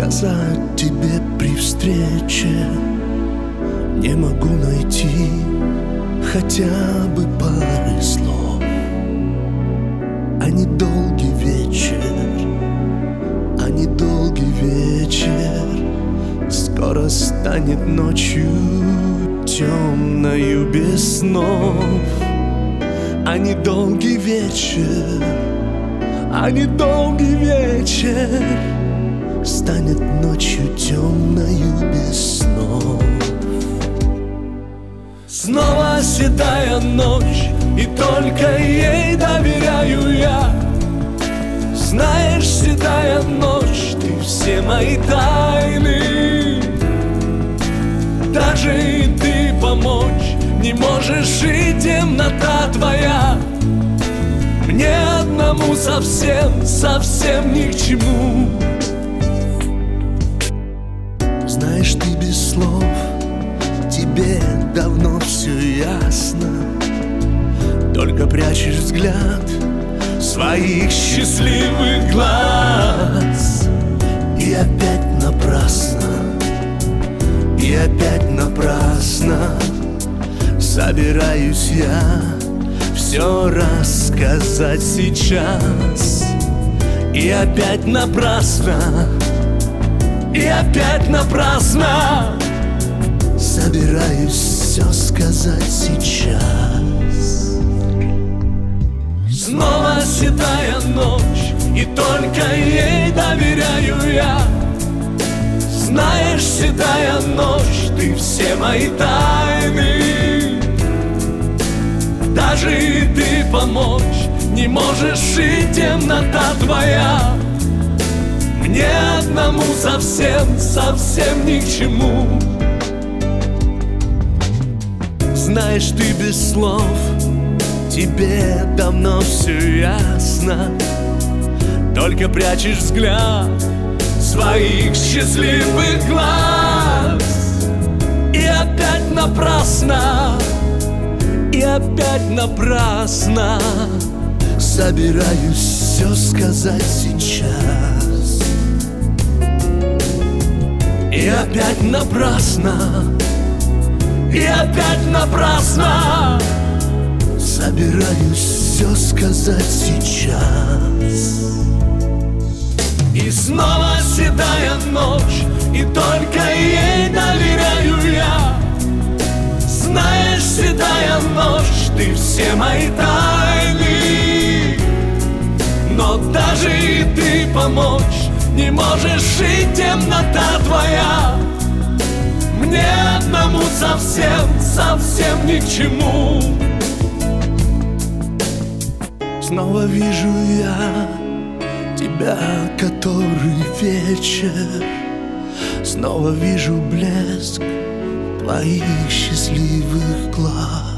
сказать тебе при встрече. Не могу найти хотя бы пары слов. А недолгий вечер, а недолгий вечер скоро станет ночью темною без снов. А недолгий вечер, а недолгий вечер станет ночью темною без снов. Снова седая ночь, и только ей доверяю я. Знаешь, седая ночь, ты все мои тайны. Даже и ты помочь не можешь, и темнота твоя мне одному совсем, совсем ни к чему. Знаешь, ты без слов, тебе давно все ясно. Только прячешь взгляд своих счастливых глаз. И опять напрасно, и опять напрасно собираюсь я все рассказать сейчас. И опять напрасно, и опять напрасно собираюсь все сказать сейчас. Снова седая ночь, и только ей доверяю я. Знаешь, седая ночь, ты все мои тайны. Даже и ты помочь не можешь, и темнота твоя мне одному совсем, совсем ни к чему. Знаешь, ты без слов, тебе давно все ясно. Только прячешь взгляд своих счастливых глаз. И опять напрасно, и опять напрасно собираюсь все сказать сейчас. И опять напрасно, и опять напрасно собираюсь все сказать сейчас. И снова седая ночь, и только ей доверяю я. Знаешь, седая ночь, ты все мои тайны. Но даже и ты помочь не можешь, и темнота твоя мне одному совсем, совсем ни к чему. Снова вижу я тебя, который вечер. Снова вижу блеск твоих счастливых глаз.